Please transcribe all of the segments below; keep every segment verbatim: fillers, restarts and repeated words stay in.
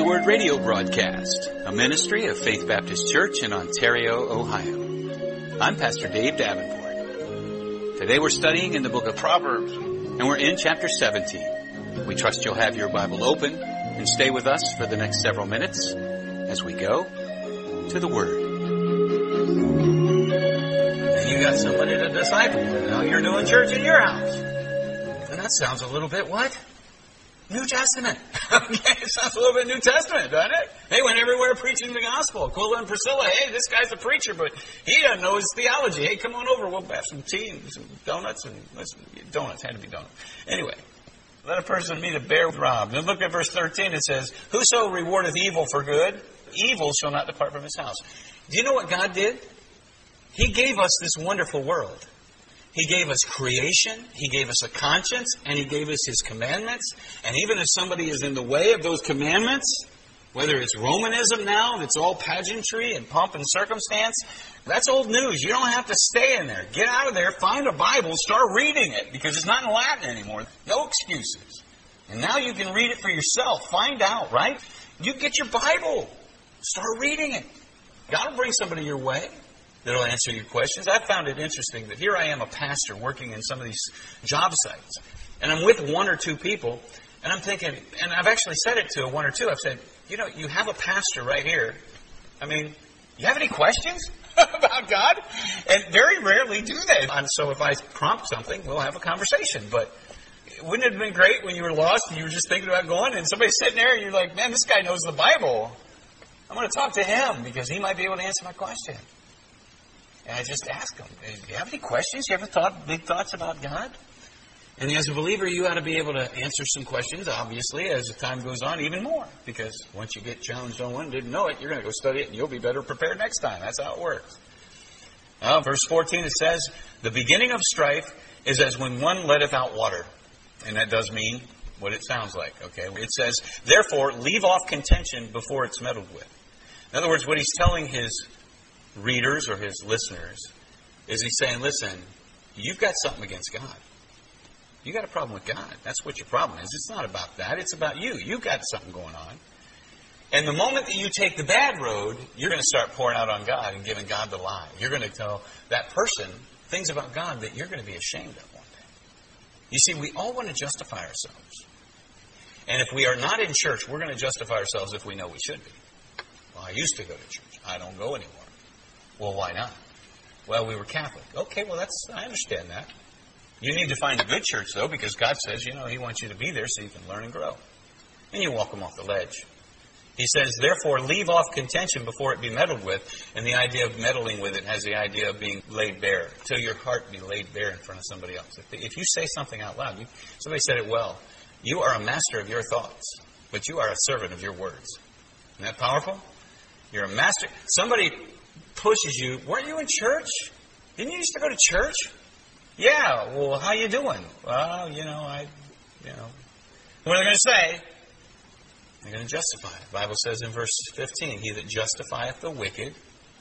the Word radio broadcast, a ministry of Faith Baptist Church in Ontario, Ohio. I'm Pastor Dave Davenport. Today we're studying in the book of Proverbs, and we're in chapter seventeen. We trust you'll have your Bible open and stay with us for the next several minutes as we go to the Word. And you got somebody to disciple. Now you're doing church in your house. And that sounds a little bit what? New Testament. Okay, it sounds a little bit New Testament, doesn't it? They went everywhere preaching the gospel. Aquila and Priscilla, hey, this guy's a preacher, but he doesn't know his theology. Hey, come on over. We'll have some tea and some donuts. and Donuts, had to be donuts. Anyway, let a person meet a bear with rob. Then look at verse thirteen. It says, whoso rewardeth evil for good, evil shall not depart from his house. Do you know what God did? He gave us this wonderful world. He gave us creation, He gave us a conscience, and He gave us His commandments. And even if somebody is in the way of those commandments, whether it's Romanism now, that's all pageantry and pomp and circumstance, that's old news. You don't have to stay in there. Get out of there, find a Bible, start reading it, because it's not in Latin anymore. No excuses. And now you can read it for yourself. Find out, right? You get your Bible. Start reading it. God will bring somebody your way that'll answer your questions. I found it interesting that here I am, a pastor, working in some of these job sites. And I'm with one or two people, and I'm thinking, and I've actually said it to one or two, I've said, you know, you have a pastor right here. I mean, you have any questions about God? And very rarely do they. And so if I prompt something, we'll have a conversation. But wouldn't it have been great when you were lost and you were just thinking about going, and somebody's sitting there and you're like, man, this guy knows the Bible. I'm going to talk to him because he might be able to answer my question. And I just ask them, do you have any questions? You ever thought big thoughts about God? And as a believer, you ought to be able to answer some questions, obviously, as the time goes on, even more. Because once you get challenged on one and didn't know it, you're going to go study it and you'll be better prepared next time. That's how it works. Uh, verse fourteen, it says, the beginning of strife is as when one letteth out water. And that does mean what it sounds like. Okay, it says, therefore, leave off contention before it's meddled with. In other words, what he's telling his readers or his listeners is he's saying, listen, you've got something against God. You got a problem with God. That's what your problem is. It's not about that. It's about you. You've got something going on. And the moment that you take the bad road, you're going to start pouring out on God and giving God the lie. You're going to tell that person things about God that you're going to be ashamed of one day. You see, we all want to justify ourselves. And if we are not in church, we're going to justify ourselves if we know we should be. Well, I used to go to church. I don't go anymore. Well, why not? Well, we were Catholic. Okay, well, that's I understand that. You need to find a good church, though, because God says, you know, He wants you to be there so you can learn and grow. And you walk them off the ledge. He says, therefore, leave off contention before it be meddled with. And the idea of meddling with it has the idea of being laid bare. Till your heart be laid bare in front of somebody else. If, if you say something out loud, you, somebody said it well, you are a master of your thoughts, but you are a servant of your words. Isn't that powerful? You're a master. Somebody pushes you. Weren't you in church? Didn't you used to go to church? Yeah. Well, how you doing? Well, you know, I, you know. What are they going to say? They're going to justify it. The Bible says in verse fifteen, he that justifieth the wicked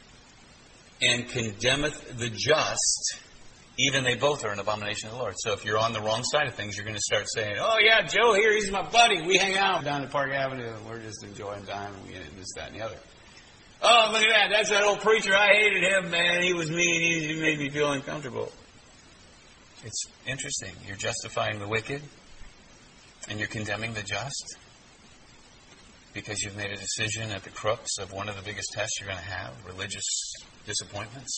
and condemneth the just, even they both are an abomination of the Lord. So if you're on the wrong side of things, you're going to start saying, oh, yeah, Joe here, he's my buddy. We hang out down at Park Avenue. We're just enjoying time. We get this, that, and the other. Oh, look at that. That's that old preacher. I hated him, man. He was mean. He made me feel uncomfortable. It's interesting. You're justifying the wicked and you're condemning the just because you've made a decision at the crux of one of the biggest tests you're going to have, religious disappointments.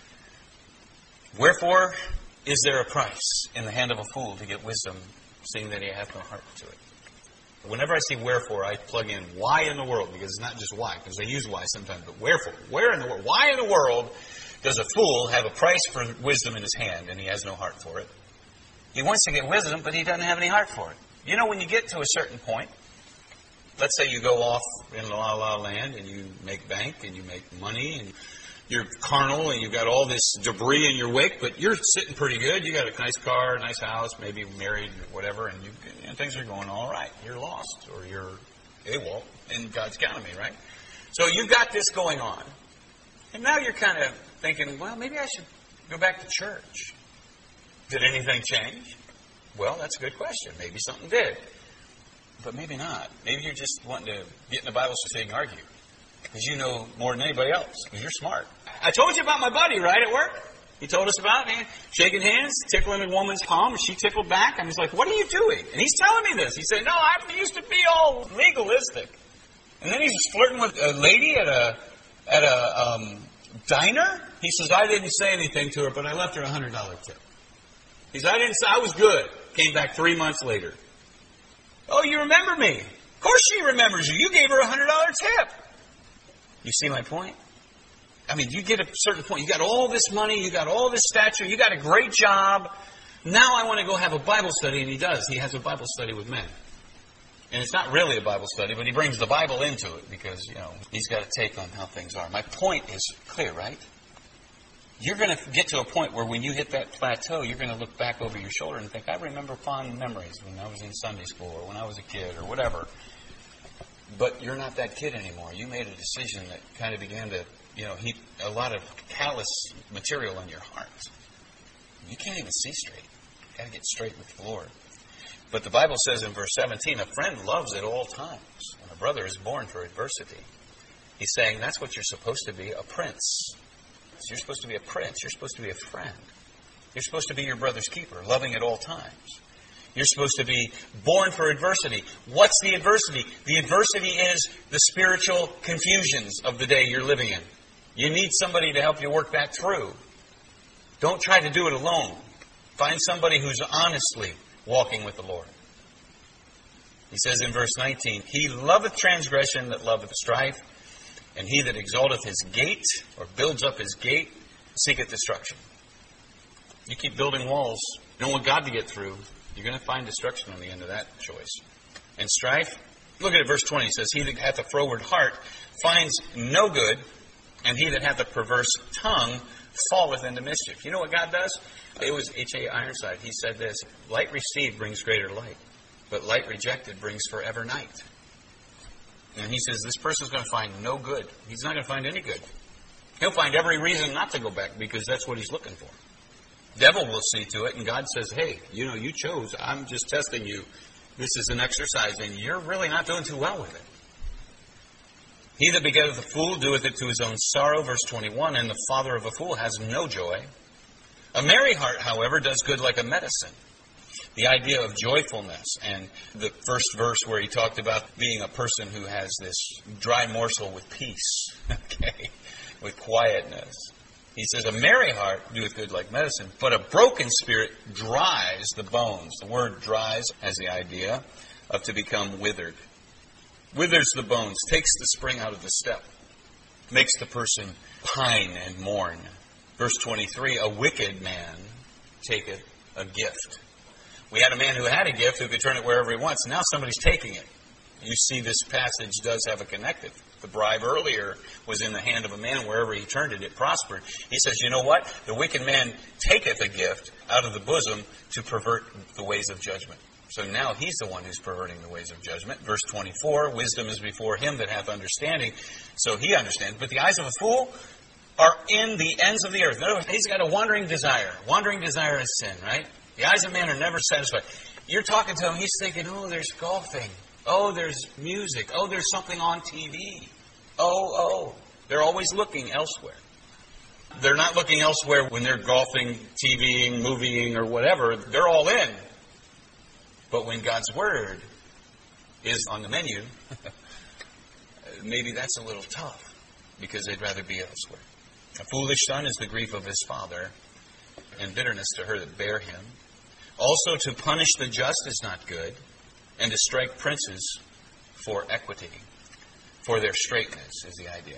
Wherefore is there a price in the hand of a fool to get wisdom, seeing that he hath no heart to it? Whenever I see wherefore, I plug in why in the world, because it's not just why, because they use why sometimes, but wherefore. Where in the world? Why in the world does a fool have a price for wisdom in his hand and he has no heart for it? He wants to get wisdom, but he doesn't have any heart for it. You know, when you get to a certain point, let's say you go off in la la land and you make bank and you make money and you're carnal and you've got all this debris in your wake, but you're sitting pretty good. You got a nice car, a nice house, maybe married or whatever, and, you, and things are going all right. You're lost or you're AWOL in God's economy, right? So you've got this going on. And now you're kind of thinking, well, maybe I should go back to church. Did anything change? Well, that's a good question. Maybe something did. But maybe not. Maybe you're just wanting to get in the Bible so you can argue. Because you know more than anybody else. Because you're smart. I told you about my buddy, right, at work? He told us about it, shaking hands, tickling a woman's palm, and she tickled back. And he's like, what are you doing? And he's telling me this. He said, no, I used to be all legalistic. And then he's flirting with a lady at a at a um, diner. He says, I didn't say anything to her, but I left her a one hundred dollars tip. He said, I didn't say, I was good. Came back three months later. Oh, you remember me? Of course she remembers you. You gave her a one hundred dollars tip. You see my point? I mean, you get a certain point. You got all this money. You got all this stature. You got a great job. Now I want to go have a Bible study, and he does. He has a Bible study with men. And it's not really a Bible study, but he brings the Bible into it because, you know, he's got a take on how things are. My point is clear, right? You're going to get to a point where when you hit that plateau, you're going to look back over your shoulder and think, I remember fond memories when I was in Sunday school or when I was a kid or whatever. But you're not that kid anymore. You made a decision that kind of began to, you know, heap a lot of callous material on your heart. You can't even see straight. You've got to get straight with the Lord. But the Bible says in verse seventeen, a friend loves at all times, and a brother is born for adversity. He's saying that's what you're supposed to be, a prince. So you're supposed to be a prince. You're supposed to be a friend. You're supposed to be your brother's keeper, loving at all times. You're supposed to be born for adversity. What's the adversity? The adversity is the spiritual confusions of the day you're living in. You need somebody to help you work that through. Don't try to do it alone. Find somebody who's honestly walking with the Lord. He says in verse nineteen, he loveth transgression that loveth strife, and he that exalteth his gate, or builds up his gate, seeketh destruction. You keep building walls, you don't want God to get through, you're going to find destruction on the end of that choice. And strife, look at it, verse twenty, it says, he that hath a froward heart finds no good, and he that hath a perverse tongue falleth into mischief. You know what God does? It was H A Ironside. He said this, light received brings greater light, but light rejected brings forever night. And he says this person's going to find no good. He's not going to find any good. He'll find every reason not to go back because that's what he's looking for. Devil will see to it, and God says, hey, you know, you chose. I'm just testing you. This is an exercise, and you're really not doing too well with it. He that begetteth a fool doeth it to his own sorrow, verse twenty-one, and the father of a fool has no joy. A merry heart, however, does good like a medicine. The idea of joyfulness, and the first verse where he talked about being a person who has this dry morsel with peace, okay, with quietness. He says, a merry heart doeth good like medicine, but a broken spirit dries the bones. The word dries has the idea of to become withered. Withers the bones, takes the spring out of the step, makes the person pine and mourn. Verse twenty-three, a wicked man taketh a gift. We had a man who had a gift who could turn it wherever he wants. Now somebody's taking it. You see this passage does have a connective. The bribe earlier was in the hand of a man. Wherever he turned it, it prospered. He says, you know what? The wicked man taketh a gift out of the bosom to pervert the ways of judgment. So now he's the one who's perverting the ways of judgment. Verse twenty-four, wisdom is before him that hath understanding. So he understands. But the eyes of a fool are in the ends of the earth. In other words, he's got a wandering desire. Wandering desire is sin, right? The eyes of man are never satisfied. You're talking to him, he's thinking, oh, there's golfing. Oh, there's music. Oh, there's something on T V. Oh, oh. They're always looking elsewhere. They're not looking elsewhere when they're golfing, TVing, movieing, or whatever. They're all in. But when God's Word is on the menu, maybe that's a little tough because they'd rather be elsewhere. A foolish son is the grief of his father, and bitterness to her that bare him. Also to punish the just is not good, and to strike princes for equity, for their straightness is the idea.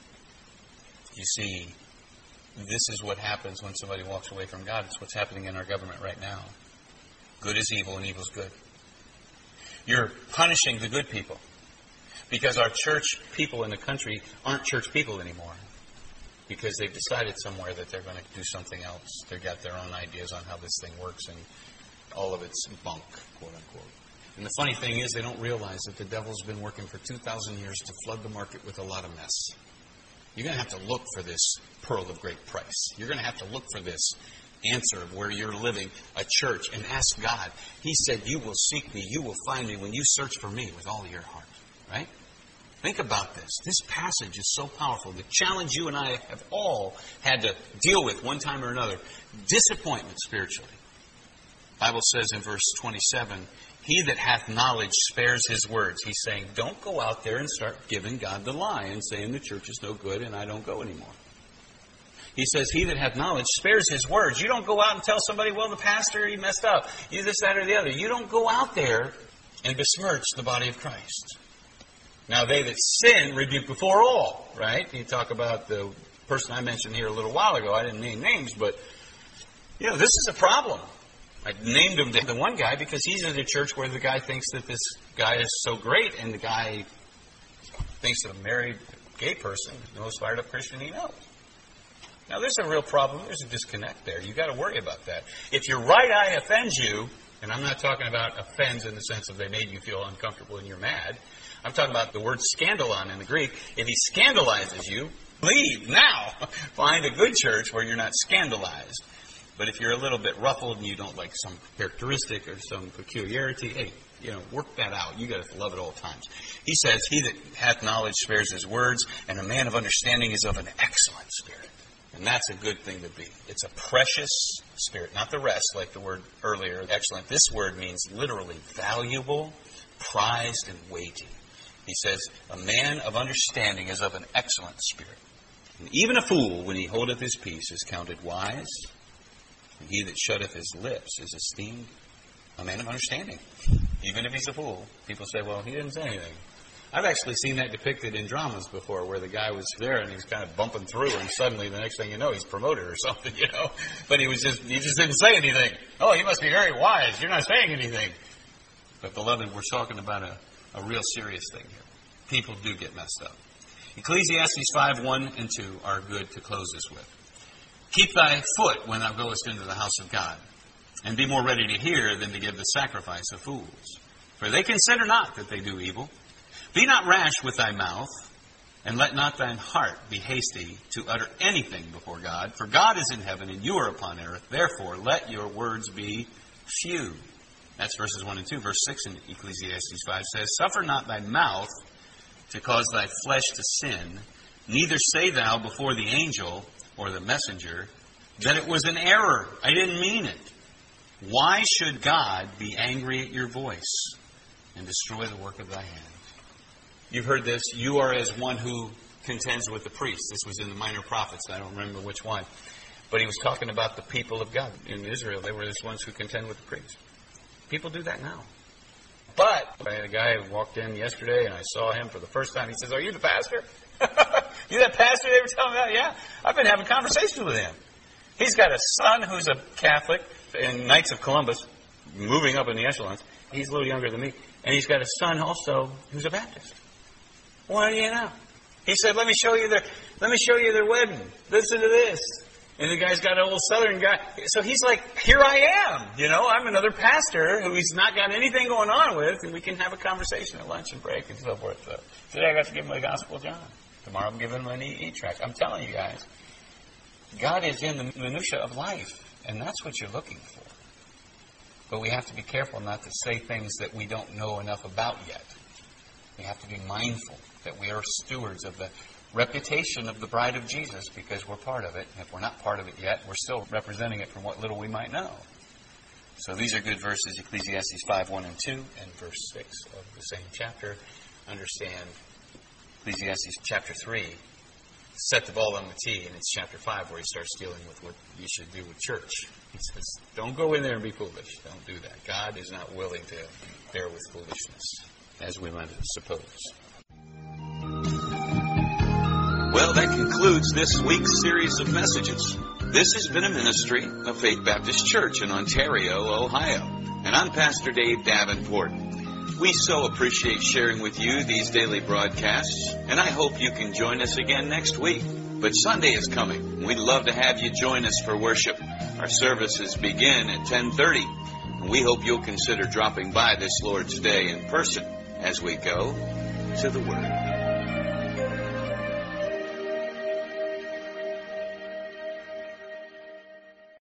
You see, this is what happens when somebody walks away from God. It's what's happening in our government right now. Good is evil and evil is good. You're punishing the good people because our church people in the country aren't church people anymore because they've decided somewhere that they're going to do something else. They've got their own ideas on how this thing works, and all of it's bunk, quote unquote. And the funny thing is they don't realize that the devil's been working for two thousand years to flood the market with a lot of mess. You're going to have to look for this pearl of great price. You're going to have to look for this answer of where you're living, a church, and ask God. He said, you will seek me, you will find me when you search for me with all your heart. Right? Think about this. This passage is so powerful. The challenge you and I have all had to deal with one time or another. Disappointment spiritually. The Bible says in verse twenty-seven, he that hath knowledge spares his words. He's saying, don't go out there and start giving God the lie and saying the church is no good and I don't go anymore. He says, he that hath knowledge spares his words. You don't go out and tell somebody, well, the pastor, he messed up. You this, that, or the other. You don't go out there and besmirch the body of Christ. Now, they that sin rebuke before all, right? You talk about the person I mentioned here a little while ago. I didn't name names, but, you know, this is a problem. I named him the one guy because he's in a church where the guy thinks that this guy is so great, and the guy thinks that a married gay person is the most fired up Christian he knows. Now, there's a real problem. There's a disconnect there. You've got to worry about that. If your right eye offends you, and I'm not talking about offends in the sense of they made you feel uncomfortable and you're mad. I'm talking about the word scandalon in the Greek. If he scandalizes you, leave now. Find a good church where you're not scandalized. But if you're a little bit ruffled and you don't like some characteristic or some peculiarity, hey, you know, work that out. You got to love at all times. He says, he that hath knowledge spares his words, and a man of understanding is of an excellent spirit. And that's a good thing to be. It's a precious spirit, not the rest, like the word earlier, excellent. This word means literally valuable, prized, and weighty. He says, a man of understanding is of an excellent spirit. And even a fool, when he holdeth his peace, is counted wise. And he that shutteth his lips is esteemed a man of understanding. Even if he's a fool. People say, well, he didn't say anything. I've actually seen that depicted in dramas before, where the guy was there and he was kind of bumping through, and suddenly the next thing you know, he's promoted or something, you know. But he was just, he just didn't say anything. Oh, you must be very wise. You're not saying anything. But beloved, we're talking about a, a real serious thing here. People do get messed up. Ecclesiastes five, one and two are good to close this with. Keep thy foot when thou goest into the house of God, and be more ready to hear than to give the sacrifice of fools. For they consider not that they do evil. Be not rash with thy mouth, and let not thine heart be hasty to utter anything before God. For God is in heaven, and you are upon earth. Therefore, let your words be few. That's verses one and two. Verse six in Ecclesiastes five says, suffer not thy mouth to cause thy flesh to sin, neither say thou before the angel or the messenger that it was an error. I didn't mean it. Why should God be angry at your voice and destroy the work of thy hands? You've heard this. You are as one who contends with the priest. This was in the Minor Prophets. I don't remember which one. But he was talking about the people of God. In Israel, they were the ones who contend with the priest. People do that now. But I had a guy who walked in yesterday, and I saw him for the first time. He says, are you the pastor? You that pastor they were telling me about? Yeah. I've been having conversations with him. He's got a son who's a Catholic in Knights of Columbus, moving up in the echelons. He's a little younger than me. And he's got a son also who's a Baptist. What do you know? He said, let me show you their, let me show you their wedding. Listen to this. And the guy's got an old Southern guy. So he's like, here I am. You know, I'm another pastor who he's not got anything going on with, and we can have a conversation at lunch and break and so forth. So today I got to give him a Gospel of John. Tomorrow I'm giving him an E-tract. I'm telling you guys, God is in the minutia of life, and that's what you're looking for. But we have to be careful not to say things that we don't know enough about yet. We have to be mindful that we are stewards of the reputation of the bride of Jesus because we're part of it. And if we're not part of it yet, we're still representing it from what little we might know. So these are good verses, Ecclesiastes five, one and two, and verse six of the same chapter. Understand Ecclesiastes chapter three, set the ball on the tee, and it's chapter five where he starts dealing with what you should do with church. He says, don't go in there and be foolish. Don't do that. God is not willing to bear with foolishness, as we might suppose. Well, that concludes this week's series of messages. This has been a ministry of Faith Baptist Church in Ontario, Ohio. And I'm Pastor Dave Davenport. We so appreciate sharing with you these daily broadcasts, and I hope you can join us again next week. But Sunday is coming. We'd love to have you join us for worship. Our services begin at ten thirty. And we hope you'll consider dropping by this Lord's Day in person as we go to the Word.